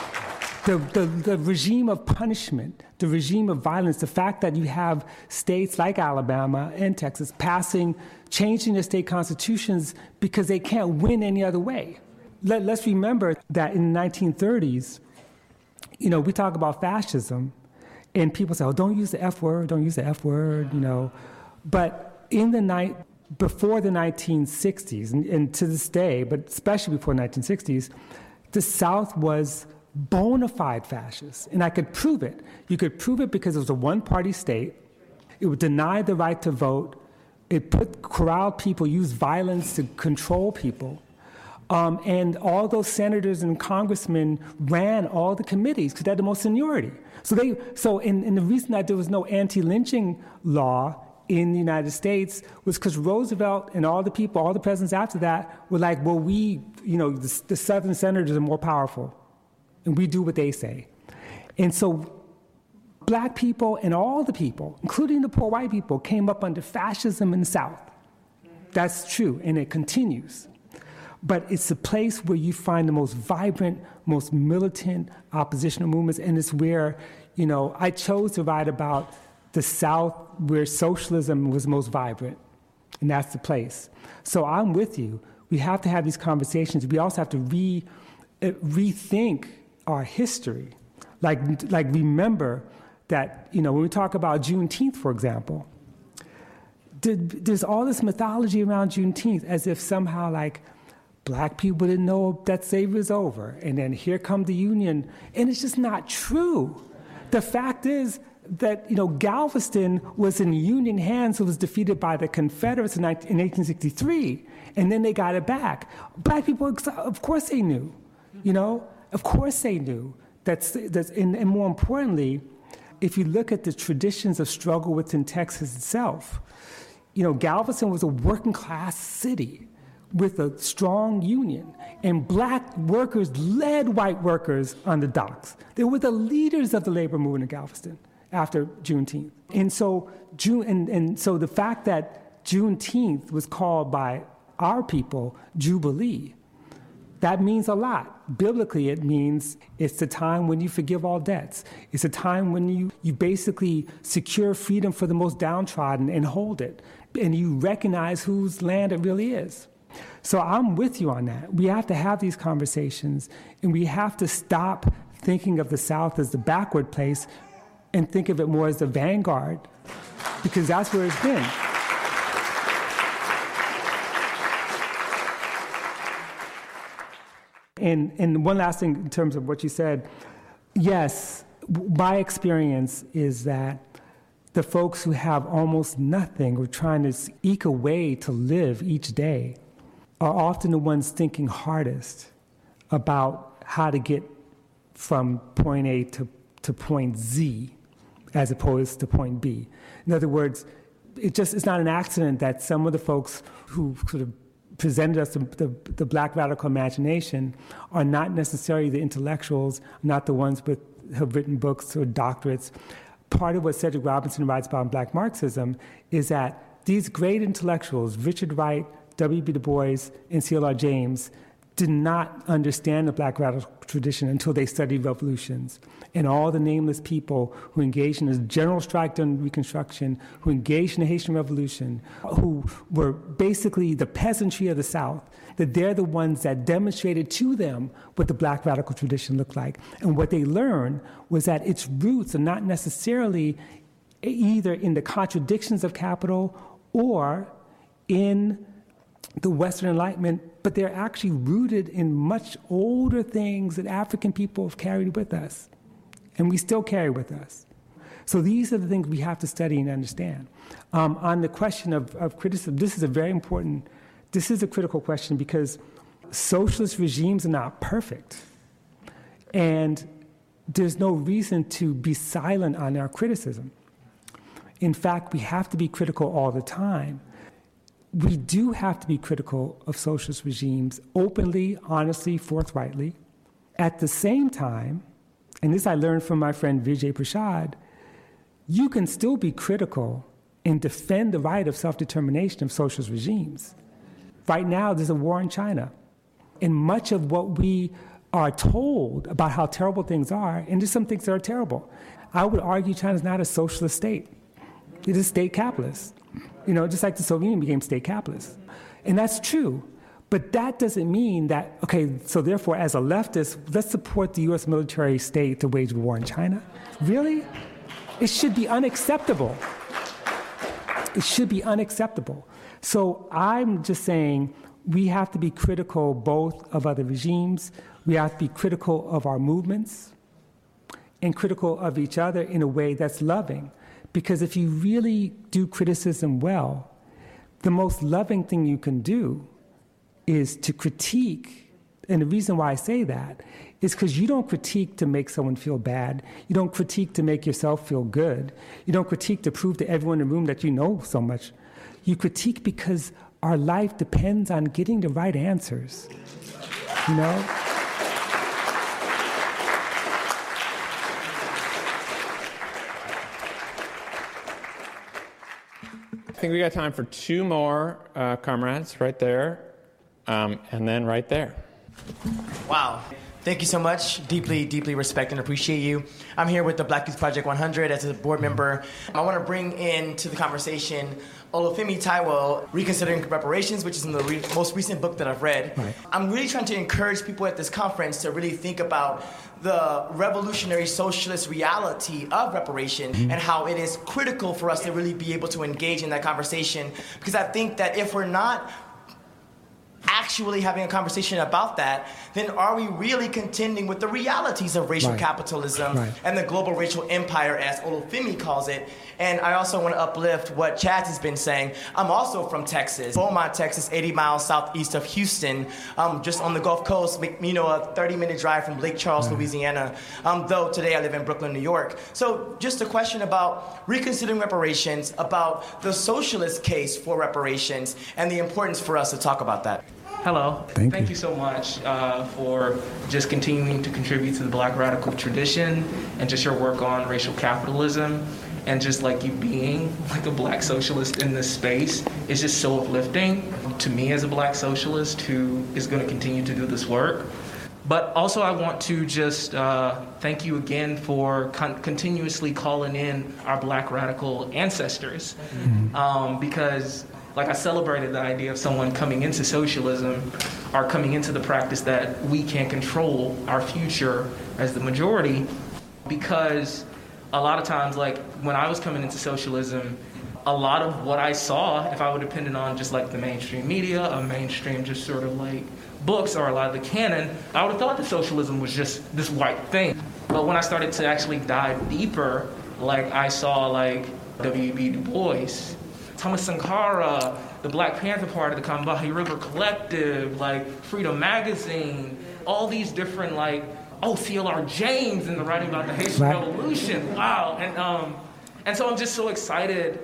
The, the, the regime of punishment, the regime of violence, the fact that you have states like Alabama and Texas passing, changing their state constitutions because they can't win any other way. Let, let's remember that in the nineteen thirties, you know, we talk about fascism, and people say, oh, don't use the F word, don't use the F word, you know. But in the night, before the nineteen sixties, and, and to this day, but especially before the nineteen sixties, the South was bona fide fascist, and I could prove it. You could prove it because it was a one-party state. It would deny the right to vote. It put corralled people, used violence to control people. Um, and all those senators and congressmen ran all the committees because they had the most seniority. So they, so, and, and the reason that there was no anti-lynching law in the United States was because Roosevelt and all the people, all the presidents after that were like, well, we, you know, the, the Southern senators are more powerful, and we do what they say. And so black people and all the people, including the poor white people, came up under fascism in the South. That's true, and it continues. But it's a place where you find the most vibrant, most militant oppositional movements, and it's where, you know, I chose to write about the South where socialism was most vibrant, and that's the place. So I'm with you. We have to have these conversations. We also have to re, uh, rethink our history. Like, like remember that, you know, when we talk about Juneteenth, for example, did, there's all this mythology around Juneteenth as if somehow, like, black people didn't know that slavery was over, and then here come the Union, and it's just not true. The fact is that, you know, Galveston was in Union hands, it was defeated by the Confederates in eighteen sixty-three, and then they got it back. Black people, of course they knew, you know, of course they knew. That's, that's and, and more importantly, if you look at the traditions of struggle within Texas itself, you know, Galveston was a working class city with a strong union, and black workers led white workers on the docks. They were the leaders of the labor movement in Galveston after Juneteenth. And so, June, and, and so the fact that Juneteenth was called by our people Jubilee, that means a lot. Biblically, it means it's the time when you forgive all debts. It's a time when you, you basically secure freedom for the most downtrodden and hold it, and you recognize whose land it really is. So I'm with you on that. We have to have these conversations, and we have to stop thinking of the South as the backward place and think of it more as the vanguard, because that's where it's been. And, and one last thing in terms of what you said, yes, my experience is that the folks who have almost nothing or trying to eke a way to live each day are often the ones thinking hardest about how to get from point A to, to point Z as opposed to point B. In other words, it just it's not an accident that some of the folks who sort of presented us the, the, the black radical imagination are not necessarily the intellectuals, not the ones with have written books or doctorates. Part of what Cedric Robinson writes about in Black Marxism is that these great intellectuals, Richard Wright, W B Du Bois, and C L R James, did not understand the black radical tradition until they studied revolutions. And all the nameless people who engaged in the general strike during Reconstruction, who engaged in the Haitian Revolution, who were basically the peasantry of the South, that they're the ones that demonstrated to them what the black radical tradition looked like. And what they learned was that its roots are not necessarily either in the contradictions of capital or in the Western Enlightenment, but they're actually rooted in much older things that African people have carried with us, and we still carry with us. So these are the things we have to study and understand. Um, on the question of, of criticism, this is a very important this is a critical question because socialist regimes are not perfect. And there's no reason to be silent on our criticism. In fact, we have to be critical all the time. We do have to be critical of socialist regimes openly, honestly, forthrightly. At the same time, and this I learned from my friend Vijay Prashad, you can still be critical and defend the right of self-determination of socialist regimes. Right now, there's a war in China. And much of what we are told about how terrible things are, and there's some things that are terrible. I would argue China's not a socialist state. It is state capitalist. You know, just like the Soviet Union became state capitalist. And that's true. But that doesn't mean that, okay, so therefore, as a leftist, let's support the U S military state to wage war in China? Really? It should be unacceptable. It should be unacceptable. So I'm just saying we have to be critical both of other regimes, we have to be critical of our movements, and critical of each other in a way that's loving. Because if you really do criticism well, the most loving thing you can do is to critique. And the reason why I say that is because you don't critique to make someone feel bad. You don't critique to make yourself feel good. You don't critique to prove to everyone in the room that you know so much. You critique because our life depends on getting the right answers, you know?
I think we got time for two more uh, comrades right there, um, and then right there.
Wow. Thank you so much. Deeply, deeply respect and appreciate you. I'm here with the Black Youth Project one hundred as a board member. I want to bring into the conversation Olufemi Taiwo, Reconsidering Reparations, which is in the re- most recent book that I've read. Right. I'm really trying to encourage people at this conference to really think about the revolutionary socialist reality of reparation mm-hmm. and how it is critical for us to really be able to engage in that conversation. Because I think that if we're not actually having a conversation about that, then are we really contending with the realities of racial right. capitalism right. and the global racial empire, as Olufemi calls it? And I also want to uplift what Chaz has been saying. I'm also from Texas, Beaumont, Texas, eighty miles southeast of Houston, um, just on the Gulf Coast, you know, a thirty-minute drive from Lake Charles, right. Louisiana, um, though today I live in Brooklyn, New York. So just a question about reconsidering reparations, about the socialist case for reparations, and the importance for us to talk about that.
Hello.
Thank,
Thank
you.
you so much uh, for just continuing to contribute to the Black radical tradition and just your work on racial capitalism, and just like you being like a Black socialist in this space is just so uplifting to me as a Black socialist who is going to continue to do this work. But also I want to just uh, thank you again for con- continuously calling in our Black radical ancestors, mm-hmm. um, because like I celebrated the idea of someone coming into socialism or coming into the practice that we can control our future as the majority, because a lot of times, like when I was coming into socialism, a lot of what I saw, if I were dependent on just like the mainstream media, a mainstream just sort of like books or a lot of the canon, I would have thought that socialism was just this white thing. But when I started to actually dive deeper, like I saw like W E B Du Bois, Thomas Sankara, the Black Panther Party, the Combahee River Collective, like Freedom Magazine, all these different like, oh, C L R James in the writing about the Haitian right. Revolution, wow. And um, and so I'm just so excited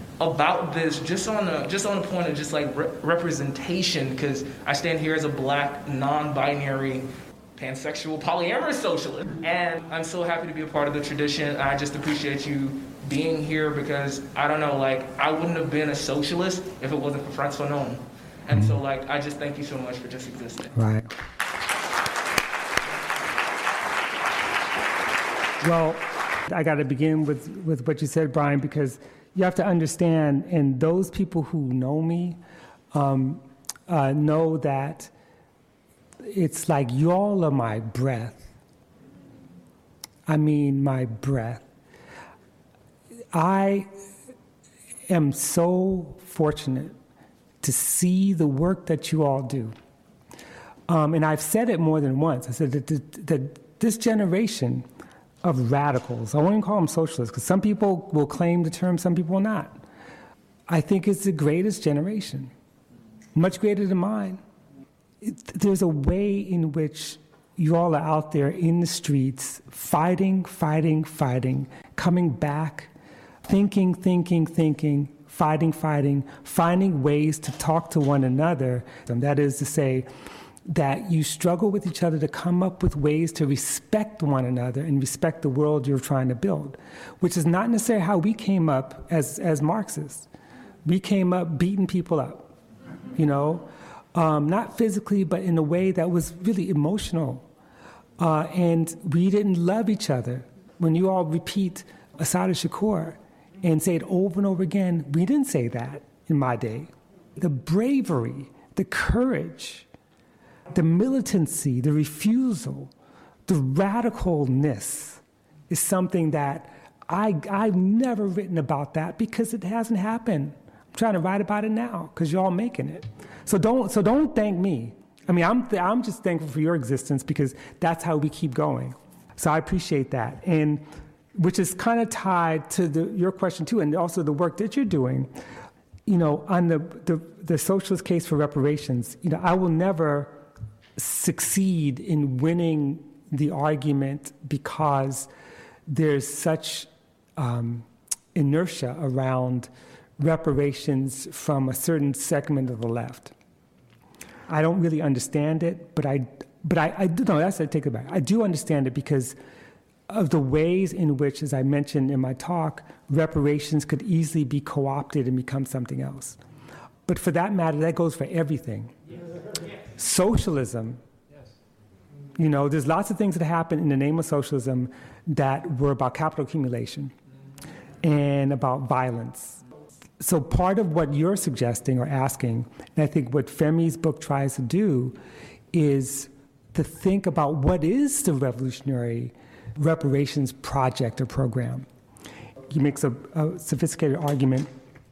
about this, just on a just on a point of just like re- representation, because I stand here as a Black, non-binary, pansexual, polyamorous socialist, and I'm so happy to be a part of the tradition. I just appreciate you being here, because I don't know, like I wouldn't have been a socialist if it wasn't for Frantz Fanon. And mm-hmm. so like I just thank you so much for just existing.
Right. Well, I got to begin with, with what you said, Brian, because you have to understand, and those people who know me um, uh, know that it's like y'all are my breath. I mean, my breath. I am so fortunate to see the work that you all do. Um, and I've said it more than once. I said that, that, that this generation of radicals, I won't even call them socialists, because some people will claim the term, some people will not. I think it's the greatest generation. much greater than mine. It, there's a way in which you all are out there in the streets, fighting, fighting, fighting, coming back, thinking, thinking, thinking, fighting, fighting, finding ways to talk to one another. And that is to say that you struggle with each other to come up with ways to respect one another and respect the world you're trying to build, which is not necessarily how we came up as, as Marxists. We came up beating people up, you know, um, not physically, but in a way that was really emotional. Uh, and we didn't love each other. When you all repeat Assata Shakur and say it over and over again, we didn't say that in my day. The bravery, the courage, the militancy, the refusal, the radicalness is something that I, I've never written about that because it hasn't happened. I'm trying to write about it now because you're all making it. So don't, so don't thank me. I mean, I'm, th- I'm just thankful for your existence because that's how we keep going. So I appreciate that. And which is kind of tied to the, your question too, and also the work that you're doing. You know, on the, the, the socialist case for reparations, you know, I will never succeed in winning the argument because there's such um, inertia around reparations from a certain segment of the left. I don't really understand it, but I, but I, I do know, that's, I take it back. I do understand it because of the ways in which, as I mentioned in my talk, reparations could easily be co-opted and become something else. But for that matter, that goes for everything. Yes. Socialism, yes. You know, there's lots of things that happen in the name of socialism that were about capital accumulation and about violence. So part of what you're suggesting or asking, and I think what Femi's book tries to do, is to think about what is the revolutionary reparations project or program. He makes a, a sophisticated argument,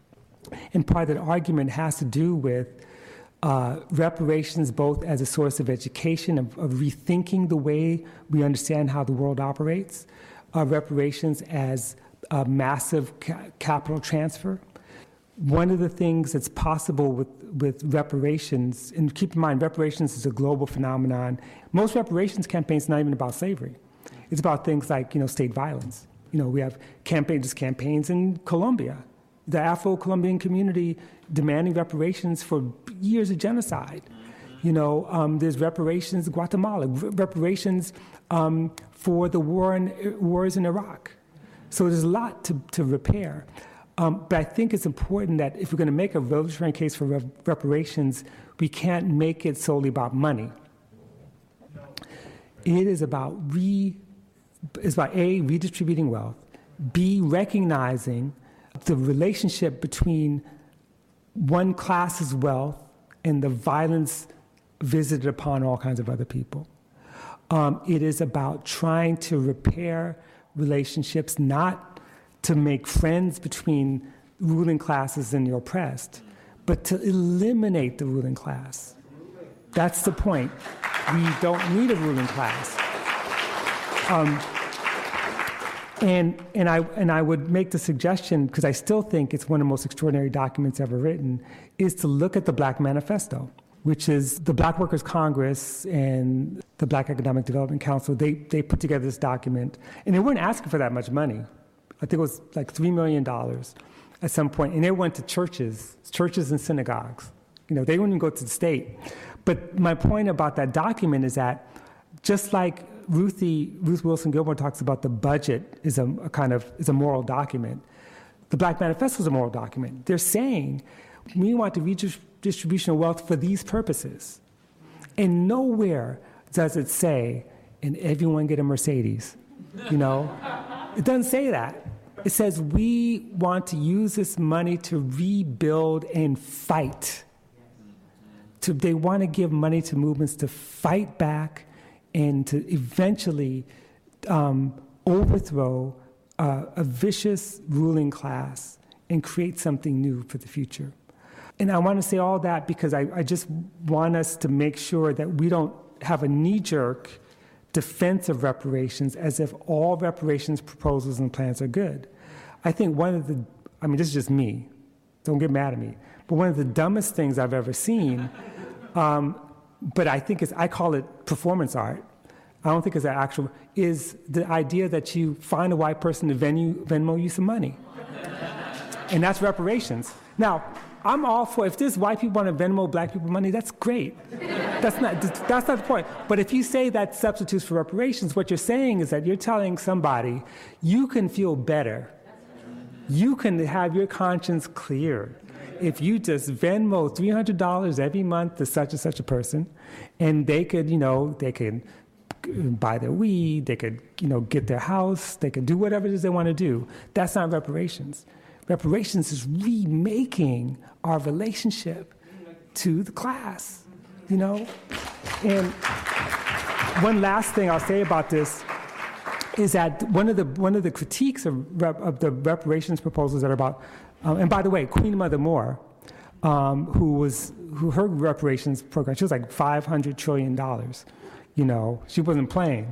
and part of that argument has to do with uh, reparations both as a source of education, of, of rethinking the way we understand how the world operates, uh, reparations as a massive ca- capital transfer. One of the things that's possible with, with reparations, and keep in mind, reparations is a global phenomenon. Most reparations campaigns are not even about slavery. It's about things like, you know, state violence. You know, we have campaigns, campaigns in Colombia, the Afro-Colombian community demanding reparations for years of genocide. You know, um, there's reparations in Guatemala, reparations um, for the war in, wars in Iraq. So there's a lot to, to repair. Um, but I think it's important that if we're going to make a revolutionary case for re- reparations, we can't make it solely about money. It is about re, it's about A, redistributing wealth, B, recognizing the relationship between one class's wealth and the violence visited upon all kinds of other people. Um, it is about trying to repair relationships, not to make friends between ruling classes and the oppressed, but to eliminate the ruling class. That's the point. We don't need a ruling class. Um, and and I and I would make the suggestion, because I still think it's one of the most extraordinary documents ever written, is to look at the Black Manifesto, which is the Black Workers Congress and the Black Economic Development Council. They they put together this document, and they weren't asking for that much money. I think it was like three million dollars at some point, and they went to churches, churches and synagogues. You know, they wouldn't even go to the state. But my point about that document is that just like Ruthie, Ruth Wilson Gilmore talks about the budget is a, a kind of is a moral document, the Black Manifesto is a moral document. They're saying we want the redistribution of wealth for these purposes. And nowhere does it say, and everyone get a Mercedes. You know, it doesn't say that. It says we want to use this money to rebuild and fight. To, they want to give money to movements to fight back and to eventually um, overthrow uh, a vicious ruling class and create something new for the future. And I want to say all that because I, I just want us to make sure that we don't have a knee-jerk defense of reparations as if all reparations proposals and plans are good. I think one of the, I mean, this is just me, don't get mad at me, But one of the dumbest things I've ever seen, um, but I think it's, I call it performance art. I don't think it's an actual, is the idea that you find a white person to Venmo, Venmo you some money. And that's reparations. Now, I'm all for, if there's white people want to Venmo black people money, that's great. That's not, that's not the point. But if you say that substitutes for reparations, what you're saying is that you're telling somebody, you can feel better. You can have your conscience cleared if you just Venmo three hundred dollars every month to such and such a person, and they could, you know, they could buy their weed, they could, you know, get their house, they could do whatever it is they want to do. That's not reparations. Reparations is remaking our relationship to the class, you know? And one last thing I'll say about this is that one of the one of the critiques of, rep, of the reparations proposals that are about, um, and by the way, Queen Mother Moore, um, who was who her reparations program, she was like five hundred trillion dollars, you know, she wasn't playing,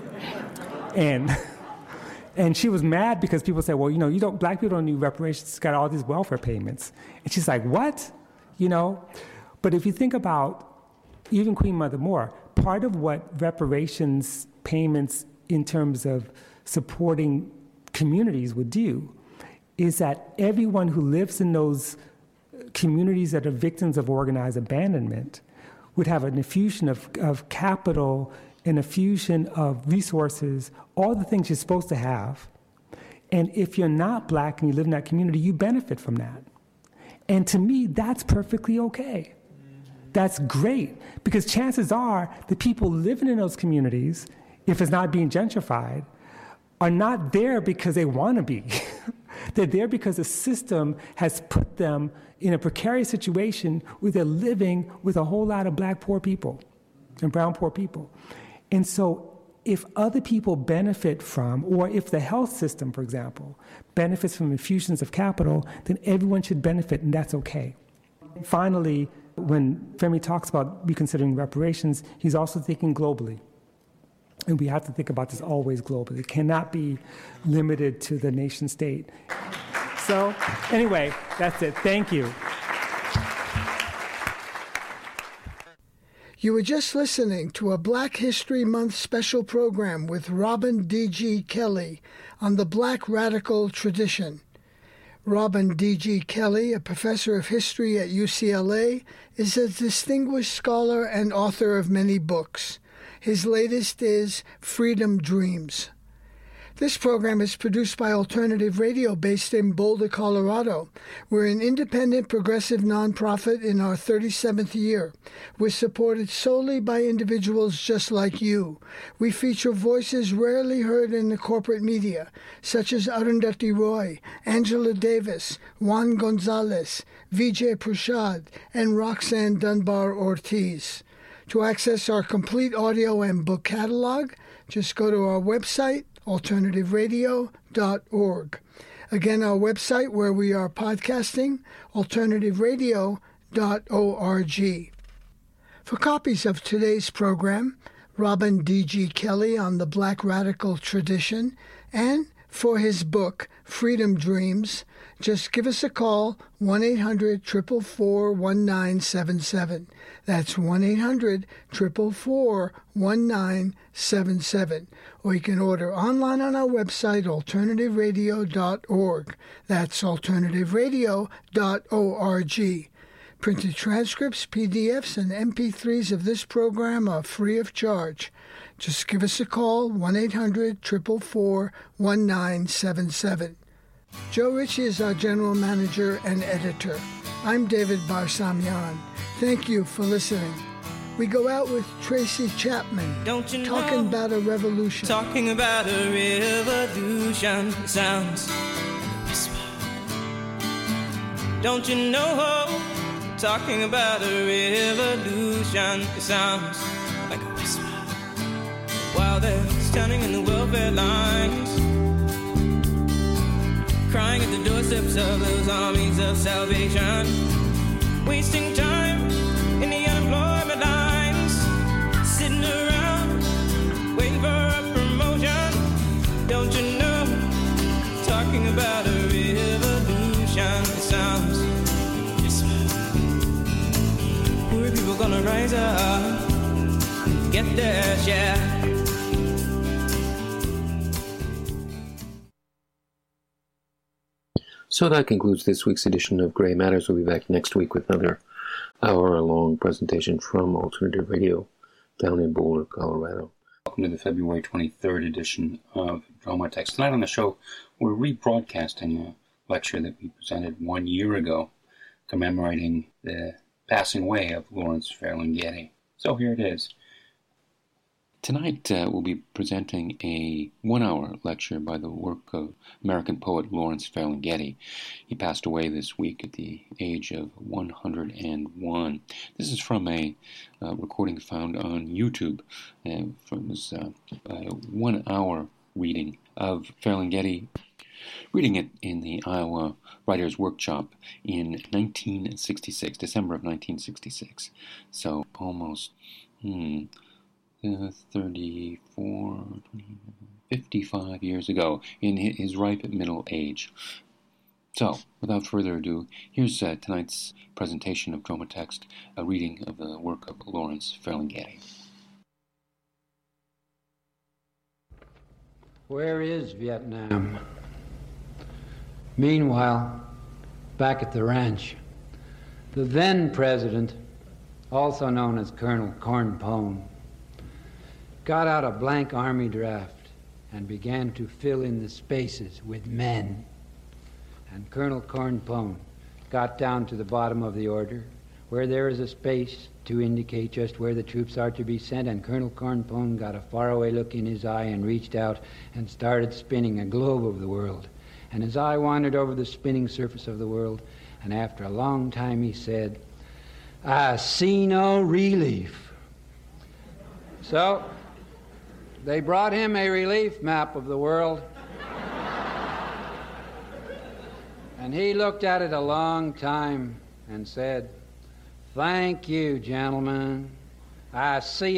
and. And she was mad because people said, well, you know, you don't, black people don't need reparations, it's got all these welfare payments. And she's like, what? You know? But if you think about even Queen Mother Moore, part of what reparations payments in terms of supporting communities would do is that everyone who lives in those communities that are victims of organized abandonment would have an infusion of, of capital, an infusion of resources, all the things you're supposed to have. And if you're not black and you live in that community, you benefit from that. And to me, that's perfectly okay. That's great, because chances are the people living in those communities, if it's not being gentrified, are not there because they want to be. They're there because the system has put them in a precarious situation where they're living with a whole lot of black poor people and brown poor people. And so if other people benefit from, or if the health system, for example, benefits from infusions of capital, then everyone should benefit, and that's okay. Finally, when Femi talks about reconsidering reparations, he's also thinking globally. And we have to think about this always globally. It cannot be limited to the nation state. So anyway, that's it. Thank you.
You were just listening to a Black History Month special program with Robin D G. Kelley on the Black radical tradition. Robin D G. Kelley, a professor of history at U C L A, is a distinguished scholar and author of many books. His latest is Freedom Dreams. This program is produced by Alternative Radio based in Boulder, Colorado. We're an independent progressive nonprofit in our thirty-seventh year. We're supported solely by individuals just like you. We feature voices rarely heard in the corporate media, such as Arundhati Roy, Angela Davis, Juan Gonzalez, Vijay Prashad, and Roxanne Dunbar Ortiz. To access our complete audio and book catalog, just go to our website, alternative radio dot org. Again, our website where we are podcasting, alternative radio dot org. For copies of today's program, Robin D G. Kelley on the Black Radical Tradition, and for his book, Freedom Dreams, just give us a call, one eight hundred, four four four, one nine seven seven. That's one eight hundred, four four four, one nine seven seven. Or you can order online on our website, alternative radio dot org. That's alternative radio dot org. Printed transcripts, P D Fs, and M P threes of this program are free of charge. Just give us a call, one eight hundred, four four four, one nine seven seven. Joe Ritchie is our general manager and editor. I'm David Barsamian. Thank you for listening. We go out with Tracy Chapman,
Don't you
talking
know,
about a revolution.
Talking about a revolution sounds like a whisper. Don't you know, talking about a revolution sounds like a whisper. While they're standing in the welfare lines, crying at the doorsteps of those armies of salvation, wasting time in the unemployment lines, sitting around waiting for a promotion. Don't you know, talking about a revolution sounds like a whisper. get their share.
So that concludes this week's edition of Gray Matters. We'll be back next week with another hour-long presentation from Alternative Radio down in Boulder, Colorado. Welcome to the February twenty-third edition of Drama Text. Tonight on the show, we're rebroadcasting a lecture that we presented one year ago, commemorating the passing away of Lawrence Ferlinghetti. So here it is. Tonight uh, we'll be presenting a one-hour lecture by the work of American poet Lawrence Ferlinghetti. He passed away this week at the age of one hundred one. This is from a uh, recording found on YouTube uh, from his uh, uh, one-hour reading of Ferlinghetti, reading it in the Iowa Writers' Workshop in nineteen sixty-six, December of nineteen sixty-six. So almost... Hmm, Uh, thirty-four, fifty-five years ago, in his ripe middle age. So, without further ado, here's uh, tonight's presentation of Drama Text, a reading of the work of Lawrence Ferlinghetti.
Where is Vietnam? Meanwhile, back at the ranch, the then president, also known as Colonel Corn Pone, got out a blank army draft and began to fill in the spaces with men. And Colonel Corn Pone got down to the bottom of the order, where there is a space to indicate just where the troops are to be sent, and Colonel Corn Pone got a faraway look in his eye and reached out and started spinning a globe of the world. And his eye wandered over the spinning surface of the world, and after a long time he said, "I see no relief." So they brought him a relief map of the world, and he looked at it a long time and said, "Thank you, gentlemen. I see